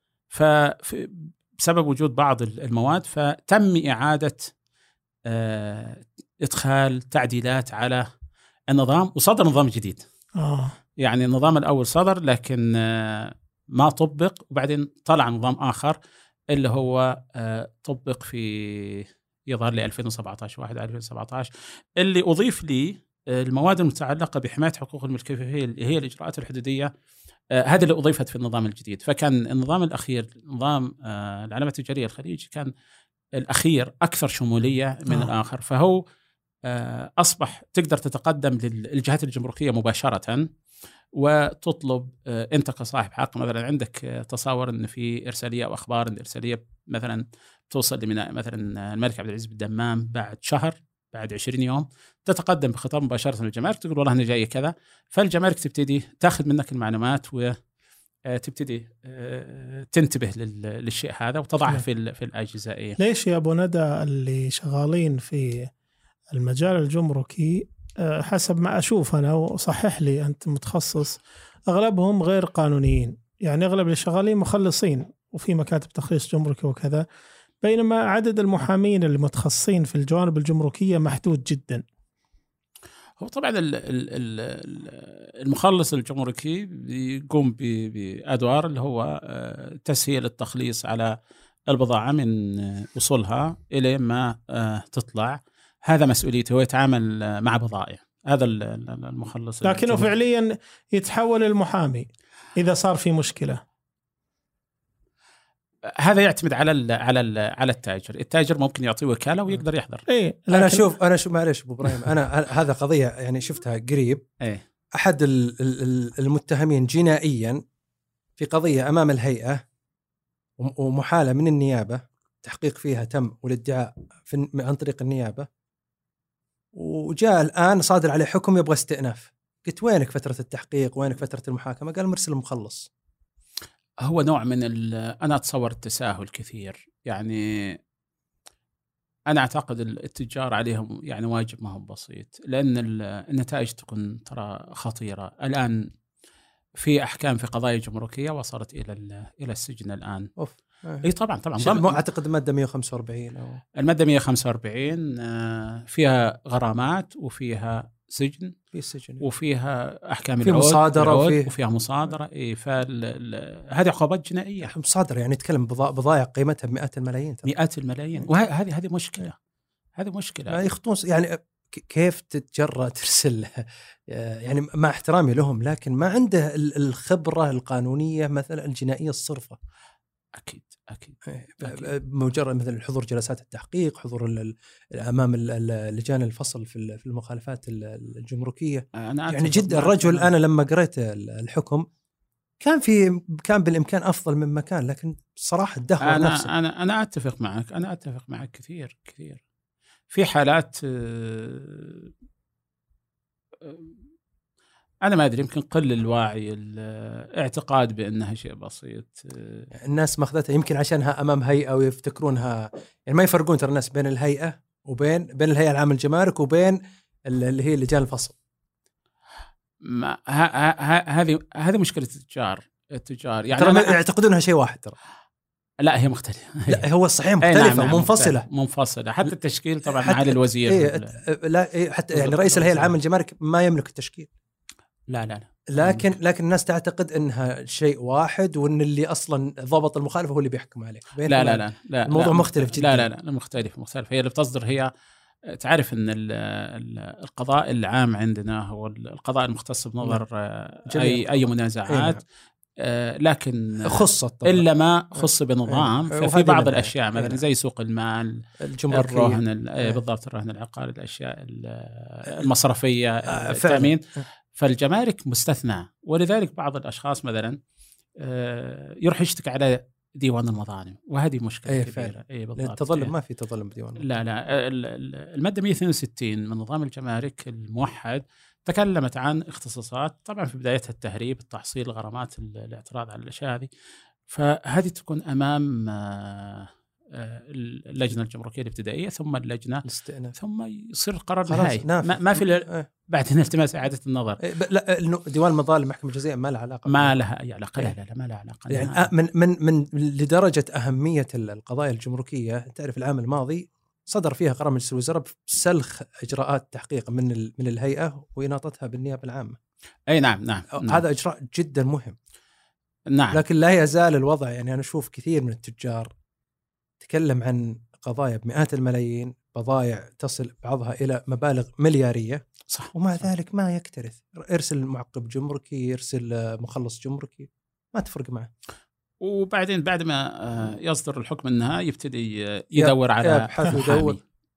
فبسبب وجود بعض المواد فتم اعاده آه ادخال تعديلات على النظام، وصدر نظام جديد. آه. يعني النظام الاول صدر لكن آه ما طبق، وبعدين طلع نظام اخر اللي هو آه طبق في يظهر لي ألفين وسبعة عشر واحد ألفين وسبعة عشر، اللي اضيف لي المواد المتعلقه بحمايه حقوق الملكيه اللي هي الاجراءات الحدوديه. آه هذه اللي اضيفت في النظام الجديد. فكان النظام الاخير نظام آه العلامه التجاريه الخليج كان الاخير اكثر شموليه من آه. الاخر، فهو آه اصبح تقدر تتقدم للجهات الجمركيه مباشره وتطلب آه انت كصاحب حق. مثلا عندك آه تصور ان في ارساليه او اخبار ان الارساليه مثلا توصل لميناء مثلا الملك عبد العزيز بالدمام بعد شهر، بعد عشرين يوم، تتقدم بخطاب مباشره للجمارك تقول والله انا جاي كذا، فالجمارك تبتدي تاخذ منك المعلومات وتبتدي تنتبه للشيء هذا وتضعه في في الاجهزه. ليش يا ابو ندى اللي شغالين في المجال الجمركي حسب ما اشوف انا، وصحح لي انت متخصص، اغلبهم غير قانونيين، يعني اغلب اللي شغالين مخلصين وفي مكاتب تخليص جمركي وكذا، بينما عدد المحامين اللي متخصصين في الجوانب الجمركية محدود جدا. هو طبعا المخلص الجمركي يقوم بأدوار اللي هو تسهيل التخليص على البضاعة من وصولها إلى ما تطلع، هذا مسؤوليته، ويتعامل مع بضائع، هذا المخلص. لكنه فعليا يتحول المحامي إذا صار في مشكلة. هذا يعتمد على ال على ال على التاجر، التاجر ممكن يعطيه وكالة ويقدر يحضر. إيه أنا شوف أنا شو معلش أبو إبراهيم، أنا هذا قضية يعني شفتها قريب. إيه؟ أحد المتهمين جنائيا في قضية أمام الهيئة ومحالة من النيابة، تحقيق فيها تم والادعاء في عن طريق النيابة، وجاء الآن صادر عليه حكم يبغى استئناف. قلت وينك فترة التحقيق، وينك فترة المحاكمة؟ قال مرسل المخلص. هو نوع من أنا أتصور التساهل كثير، يعني أنا أعتقد التجار عليهم يعني واجب ما هو بسيط، لأن النتائج تكون ترى خطيرة. الآن في أحكام في قضايا جمركية وصلت إلى إلى السجن الآن. أوف. اي طبعا طبعا ضم... اعتقد الماده مئة وخمسة وأربعين او الماده مئة وخمسة وأربعين فيها غرامات وفيها سجن، في سجن وفيها احكام في العود مصادره وفيه وفيها مصادره. اي فهذه عقوبات جنائيه. مصادره يعني نتكلم بضائع قيمتها بمئات الملايين، مئات الملايين، وهذه هذه مشكله، هذه مشكله. ما يخطون يعني كيف تتجرأ ترسل يعني مع احترامي لهم، لكن ما عنده الخبره القانونيه مثلا الجنائيه الصرفه. اكيد اكيد, أكيد. مجرد مثل حضور جلسات التحقيق، حضور امام لجان الفصل في المخالفات الجمركيه. يعني جدا الرجل انا لما قريت الحكم كان في كان بالامكان افضل مما كان، لكن صراحه الدهور انا نفسه. انا انا اتفق معك انا اتفق معك كثير كثير. في حالات أنا ما أدري، يمكن قل الوعي، الاعتقاد بأنها شيء بسيط. الناس ماخذتها يمكن عشانها أمام هيئة ويفتكرونها، يعني ما يفرقون ترى الناس بين الهيئة وبين بين الهيئة العامة للجمارك وبين اللي هي لجان الفصل. ما هذه هذه مشكلة التجار التجار يعني ترى يعتقدونها شيء واحد ترى. لا هي مختلفة. لا هو صحيح مختلفة. نعم ومنفصلة. نعم منفصلة حتى التشكيل طبعا معالي الوزير. إيه لا إيه حتى يعني رئيس الهيئة العامة للجمارك ما يملك التشكيل. لا لا لا. لكن لكن الناس تعتقد انها شيء واحد، وان اللي اصلا ضابط المخالفه هو اللي بيحكم عليه. لا لا لا, لا, لا الموضوع لا مختلف جدا. لا لا لا مختلف مختلف. هي اللي بتصدر هي تعرف ان القضاء العام عندنا هو القضاء المختص بنظر اي اي منازعات، آه لكن خصت الا ما خص بنظام. ففي بعض الاشياء مثلا زي سوق المال، الرهن بالضبط، الرهن العقاري، الاشياء المصرفيه، التامين، فالجمارك مستثنى. ولذلك بعض الاشخاص مثلا آه يروح يشتكي على ديوان المظالم، وهذه مشكله أيه كبيره. اي بالضبط. التظلم ما في تظلم بديوان. لا لا الماده مئة واثنين وستين من نظام الجمارك الموحد تكلمت عن اختصاصات، طبعا في بدايتها التهريب، التحصيل، الغرامات، الاعتراض على الاشياء هذه. فهذه تكون أمام اللجنة الجمركية الابتدائية ثم اللجنة الاستئناف، ثم يصير قرار نهائي. ما, ما في اه. بعد التماس إعادة النظر. لا، ديوان المظالم المحكمة الجزائية ما لها علاقة، ما لها أي علاقة. لا لا لا ما لها علاقة يعني من من من لدرجة أهمية القضايا الجمركية. تعرف العام الماضي صدر فيها قرار مجلس الوزراء بسلخ إجراءات تحقيق من من الهيئة وإناطتها بالنيابة العامة. أي نعم نعم, نعم. نعم. هذا إجراء جدا مهم. نعم. لكن لا يزال الوضع، يعني أنا أشوف كثير من التجار تكلم عن قضايا بمئات الملايين، بضائع تصل بعضها إلى مبالغ مليارية، صح. ومع صح. ذلك ما يكترث. ارسل معقب جمركي، يرسل مخلص جمركي، ما تفرق معه. وبعدين بعد ما يصدر الحكم النهائي يبتدي يدور على يدور.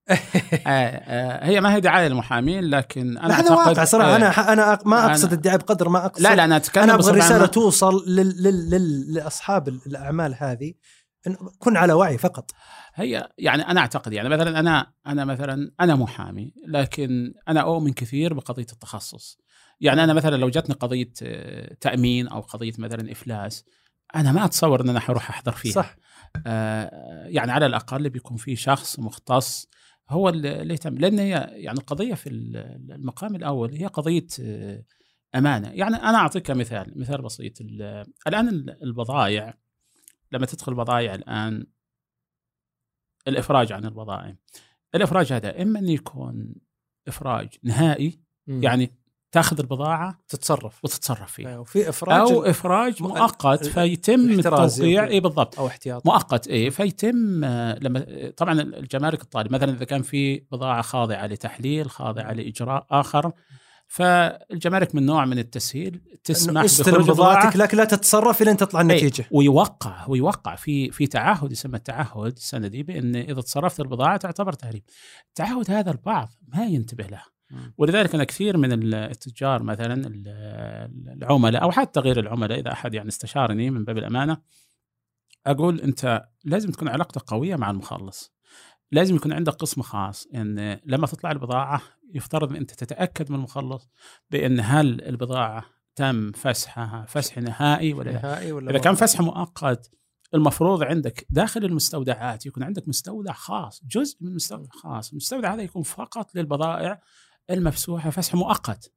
هي ما هي دعاية للمحامين، لكن أنا أعتقد واقع صراحة. أنا أنا ما أقصد الدعاية بقدر ما أقصد. لا لا أنا أتكلم، أنا أبغى الرسالة توصل لل لل لل لأصحاب الأعمال هذه، إن كن على وعي فقط. هي يعني أنا أعتقد، يعني مثلا أنا أنا مثلا أنا محامي، لكن أنا أؤمن كثير بقضية التخصص. يعني أنا مثلا لو جاتني قضية تأمين أو قضية مثلا إفلاس، أنا ما أتصور أن أنا حروح أحضر فيها. صح. آه يعني على الأقل بيكون في شخص مختص هو اللي يهتم، لأن هي يعني القضية في المقام الأول هي قضية أمانة. يعني أنا أعطيك مثال مثال بسيط. الآن البضائع، لما تدخل بضائع الآن، الإفراج عن البضائع، الإفراج هذا إما أن يكون إفراج نهائي، م. يعني تأخذ البضاعة تتصرف وتتصرف فيها، وفي إفراج أو إفراج مؤقت فيتم التوقيع. إيه بالضبط، أو احتياط مؤقت. إيه فيتم لما طبعا الجمارك الطالب مثلا إذا كان في بضاعة خاضعة لتحليل، خاضعة لإجراء آخر، فالجمارك من نوع من التسهيل تسمح بخروج بضاعتك، لكن لا تتصرف لين تطلع النتيجة. إيه ويوقع ويوقع في في تعهد يسمى التعهد السندي، بأن إذا تصرفت البضاعة تعتبر تهريب. التعهد هذا البعض ما ينتبه له، ولذلك أنا كثير من التجار مثلا العملاء أو حتى غير العملاء، إذا أحد يعني استشارني من باب الأمانة، أقول أنت لازم تكون علاقتك قوية مع المخلص، لازم يكون عندك قسم خاص، إن لما تطلع البضاعة يفترض أن أنت تتأكد من المخلص بأن هل البضاعة تم فسحها فسح نهائي ولا نهائي ولا إذا كان فسح مؤقت، المفروض عندك داخل المستودعات يكون عندك مستودع خاص، جزء من مستودع خاص. المستودع هذا يكون فقط للبضائع المفسوحة فسح مؤقت،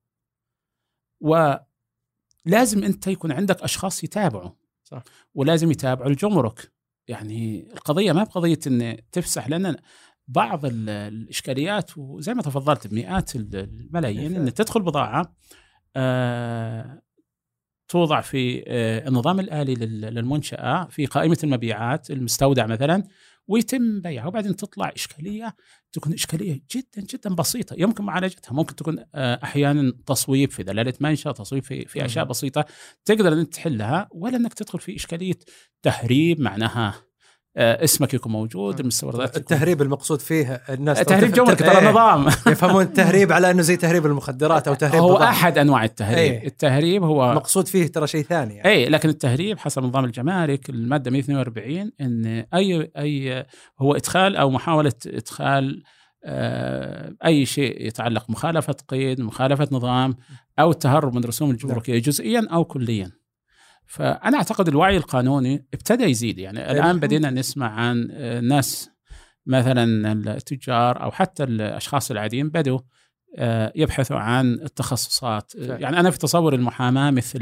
ولازم أنت يكون عندك أشخاص يتابعوا. صح. ولازم يتابعوا الجمرك. يعني القضية ما بقضية أن تفسح، لأن بعض الإشكاليات وزي ما تفضلت بمئات الملايين أن تدخل بضاعة آه توضع في آه النظام الآلي للمنشأة في قائمة المبيعات المستودع مثلا، ويتم بيعها، وبعدين تطلع إشكالية تكون إشكالية جدا جدا بسيطة يمكن معالجتها. ممكن تكون آه أحيانا تصويب في دلالة منشأ، تصويب في, في أشياء بسيطة تقدر أن تحلها، ولا أنك تدخل في إشكالية تهريب، معناها اسمك يكون موجود، المستوردات. التهريب المقصود فيه الناس تهريب جمرك ترى نظام يفهمون التهريب على انه زي تهريب المخدرات او تهريب هو بضاعة. احد انواع التهريب. ايه. التهريب هو مقصود فيه ترى شيء ثاني يعني. اي لكن التهريب حسب نظام الجمارك الماده مئة واثنين وأربعين ان اي اي هو ادخال او محاوله ادخال اي شيء يتعلق مخالفه قيد، مخالفه نظام، او التهرب من رسوم الجمركيه جزئيا او كليا. فأنا أعتقد الوعي القانوني ابتدى يزيد. يعني الآن بدينا نسمع عن ناس مثلا التجار أو حتى الأشخاص العاديين بدوا يبحثوا عن التخصصات. يعني أنا في تصور المحاماة مثل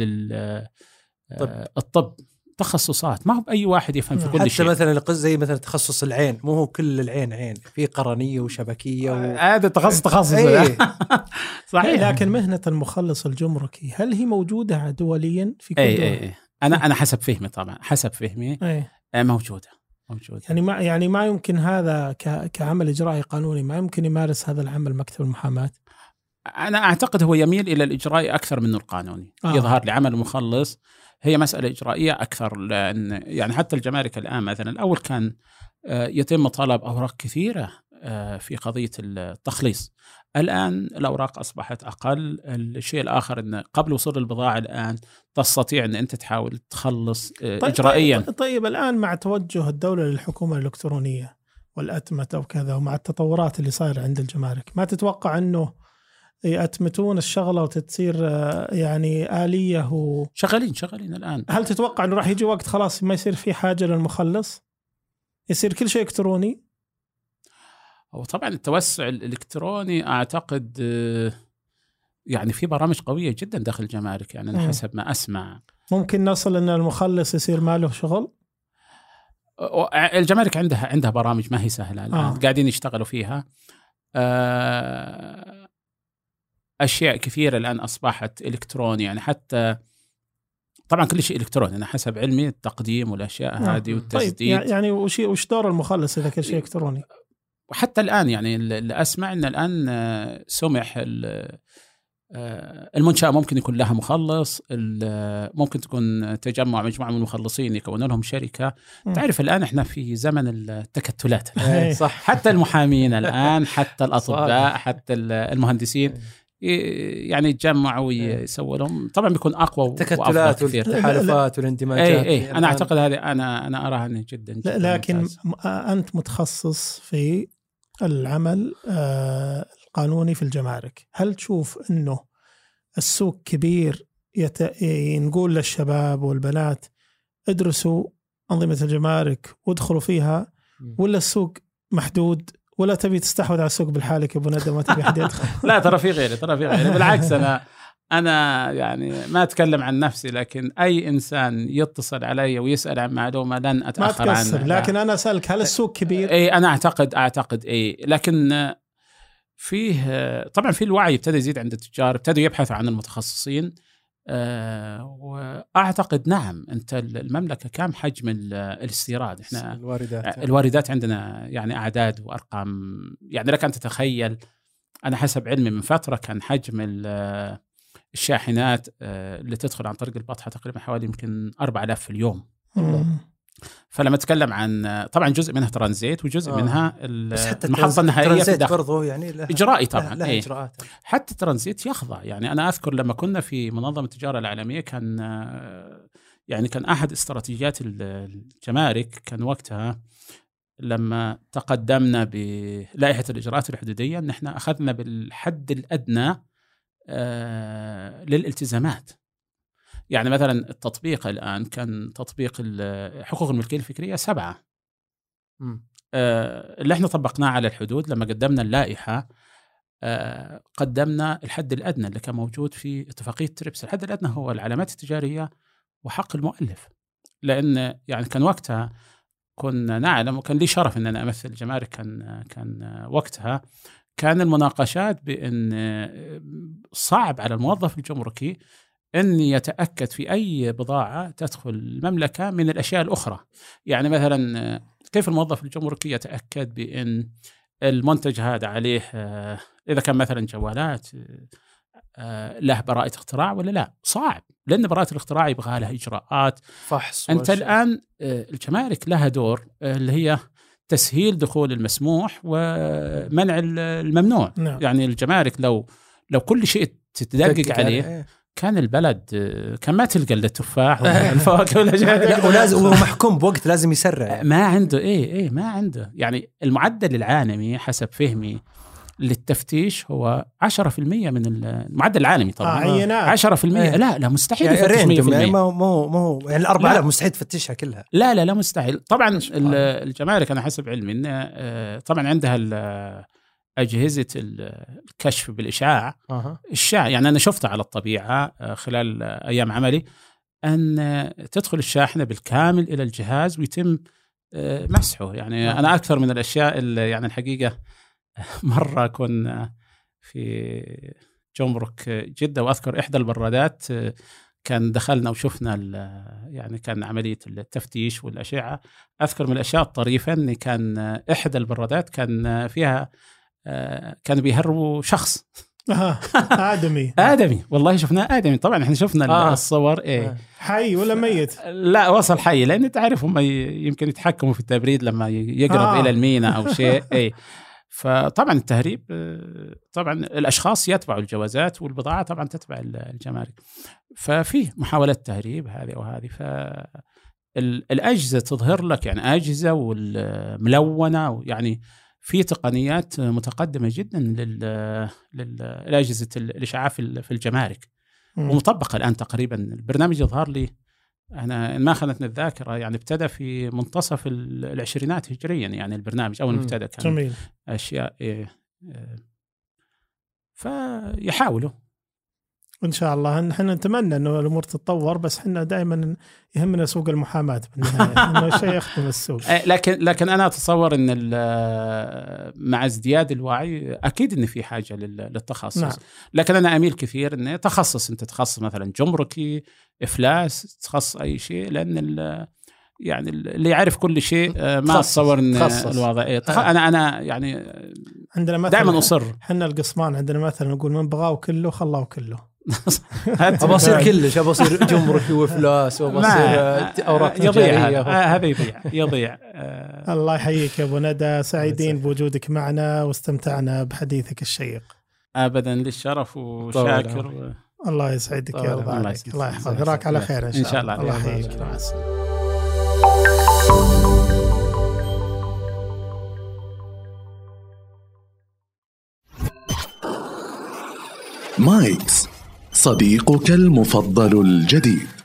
الطب، تخصصات، ما هو بأي واحد يفهم في كل حتى شيء. حتى مثلا زي مثلا تخصص العين، مو هو كل العين عين، في قرنية وشبكية و... هذا تخصص تخصص ايه. صحيح. لكن مهنة المخلص الجمركي هل هي موجودة دوليا في كل ايه دولة؟ ايه أنا أنا حسب فهمي طبعا حسب فهمي ايه. موجودة موجودة. يعني ما يعني ما يمكن هذا ك... كعمل إجرائي قانوني ما يمكن يمارس هذا العمل مكتب المحاماة؟ أنا أعتقد هو يميل إلى الإجرائي أكثر منه القانوني. آه. يظهر لعمل المخلص هي مسألة إجرائية أكثر، لأن يعني حتى الجمارك الآن مثلا الأول كان يتم طلب أوراق كثيرة في قضية التخليص، الآن الأوراق أصبحت أقل. الشيء الآخر أن قبل وصول البضاعة الآن تستطيع أن أنت تحاول تخلص طيب إجرائيا. طيب, طيب الآن مع توجه الدولة للحكومة الإلكترونية والأتمتة وكذا، ومع التطورات اللي صايرة عند الجمارك، ما تتوقع أنه يأتمتون الشغلة وتصير يعني آلية و... شغالين شغالين الآن. هل تتوقع أنه راح يجي وقت خلاص ما يصير في حاجة للمخلص، يصير كل شيء إلكتروني؟ هو طبعا التوسع الإلكتروني أعتقد يعني في برامج قوية جدا داخل الجمارك، يعني أنا حسب ما أسمع ممكن نصل أن المخلص يصير ما له شغل. الجمارك عندها عندها برامج ما هي سهلة الآن، آه. قاعدين يشتغلوا فيها. أشياء كثيرة الآن أصبحت إلكتروني، يعني حتى طبعا كل شيء إلكتروني أنا حسب علمي، التقديم والأشياء آه. هذه والتسديد. طيب يعني وش وش دور المخلص إذا كل شيء إلكتروني؟ وحتى الآن يعني اللي أسمع أن الآن سمح المنشأة ممكن يكون لها مخلص، ممكن تكون تجمع مجموعة من المخلصين يكونوا لهم شركة. م. تعرف الآن إحنا في زمن التكتلات صح. حتى المحامين الآن، حتى الأطباء، حتى المهندسين يعني يتجمعوا ويسووا لهم. طبعا بيكون أقوى التكتلات والتحالفات والاندماجات. أي أي أنا أعتقد هذه أنا أنا أراها جدا, جداً لكن ممتاز. أنت متخصص في العمل القانوني في الجمارك، هل تشوف أنه السوق كبير يت... نقول للشباب والبنات ادرسوا أنظمة الجمارك وادخلوا فيها، ولا السوق محدود، ولا تبي تستحوذ على السوق بالحالك يا ابو ندى ما تبي حد يدخل؟ لا ترى في غيري، ترى في غيري بالعكس. أنا أنا يعني ما أتكلم عن نفسي، لكن أي إنسان يتصل علي ويسأل عن معلومة لن أتأخر عنه. لكن أنا أسألك هل السوق كبير؟ إيه أنا أعتقد أعتقد إيه لكن فيه طبعا في الوعي ابتدى يزيد عند التجار، ابتدوا يبحثوا عن المتخصصين. أه وأعتقد نعم أنت المملكة كم حجم الاستيراد؟ إحنا الواردات الواردات عندنا يعني أعداد وأرقام، يعني لك أن تتخيل. أنا حسب علمي من فترة كان حجم الشاحنات اللي تدخل عن طريق البطحة تقريبا حوالي يمكن أربعة آلاف في اليوم. فلما أتكلم عن طبعا جزء منها ترانزيت وجزء آه. منها المحطة النهائية في داخل برضو يعني له إجرائي طبعا له إيه. إجراءات. حتى الترانزيت يخضع، يعني أنا أذكر لما كنا في منظمة التجارة العالمية كان يعني كان أحد استراتيجيات الجمارك كان وقتها لما تقدمنا بلائحة الإجراءات الحدودية أن احنا أخذنا بالحد الأدنى آه للالتزامات. يعني مثلا التطبيق الآن كان تطبيق حقوق الملكية الفكرية سبعة آه اللي احنا طبقناه على الحدود. لما قدمنا اللائحة آه قدمنا الحد الأدنى اللي كان موجود في اتفاقية تريبس. الحد الأدنى هو العلامات التجارية وحق المؤلف، لأن يعني كان وقتها كنا نعلم وكان لي شرف أن أنا أمثل الجمارك. كان كان وقتها كان المناقشات بأن صعب على الموظف الجمركي أن يتأكد في أي بضاعة تدخل المملكة من الأشياء الأخرى. يعني مثلا كيف الموظف الجمركي يتأكد بأن المنتج هذا عليه إذا كان مثلا جوالات له براءة اختراع ولا لا؟ صعب، لأن براءة الاختراع يبغى لها إجراءات فحص. أنت الآن الجمارك لها دور اللي هي تسهيل دخول المسموح ومنع الممنوع. نعم. يعني الجمارك لو لو كل شيء تدقق عليه ايه. كان البلد كان ما تلقى الا التفاح والفواكه ولا شيء، ولازم ومحكوم بوقت لازم يسرع يعني. ما عنده ايه ايه ما عنده. يعني المعدل العالمي حسب فهمي للتفتيش هو عشرة في المية من المعدل العالمي طبعا. آه عشرة في المية ايه. لا لا مستحيل يعني يفتش مية في المية. مو مو مو يعني الأربعة آلاف مستحيل تفتشها كلها. لا لا لا مستحيل. طبعا الجمارك أنا حسب علمي إن طبعا عندها أجهزة الكشف بالإشعاع. أه. الشاع يعني أنا شفتها على الطبيعة خلال أيام عملي أن تدخل الشاحنة بالكامل إلى الجهاز ويتم مسحه. يعني أه. أنا أكثر من الأشياء اللي يعني الحقيقة مرة كنا في جمرك جدة وأذكر إحدى البرادات كان دخلنا وشفنا يعني كان عملية التفتيش والأشعة. أذكر من الأشياء الطريفة أن كان إحدى البرادات كان فيها كانوا بيهربوا شخص آدمي آدمي والله شفناه آدمي. طبعا احنا شفنا آه. الصور إيه حي ولا ميت؟ لا وصل حي، لأن تعرف هم يمكن يتحكموا في التبريد لما يقرب آه. إلى المينا أو شيء إيه. فطبعا التهريب طبعا الأشخاص يتبعوا الجوازات والبضاعة طبعا تتبع الجمارك. ففي محاولات تهريب هذه وهذه. فالأجهزة تظهر لك يعني أجهزة والملونة يعني في تقنيات متقدمة جدا للأجهزة الإشعاع في الجمارك م. ومطبقة الآن تقريبا. البرنامج يظهر لي أنا ما خانتني الذاكرة يعني ابتدى في منتصف العشرينات هجريا، يعني البرنامج أول ما ابتدى كان جميل. أشياء إيه فيحاولوا إن شاء الله. نحن نتمنى إنه الأمور تتطور، بس إحنا دائما يهمنا سوق المحاماة بالنهاية إنه شيء يخدم السوق. لكن لكن أنا أتصور إن مع ازدياد الوعي أكيد إن في حاجة للتخصص. نعم. لكن أنا أميل كثير إنه تخصص، أنت تخصص مثلا جمركي، إفلاس، تخصص أي شيء، لأن يعني اللي يعرف كل شيء ما أتصور إن الوضع إيه. أنا أنا يعني عندنا مثلا دائما أصر. حنا القسمان عندنا مثلا نقول من بغاه كله خلاه كله. أبى أصير كلش، أبى أصير جمركي وإفلاس، وأبى أصير أوراق تجارية. هذا يضيع يضيع. الله يحييك يا أبو ندى، سعيدين بوجودك معنا واستمتعنا بحديثك الشيق. أبدا للشرف وشاكر و... الله يسعدك يا رب. الله يحفظك. نراك على خير إن شاء الله. الله يحييك. مايكس صديقك المفضل الجديد.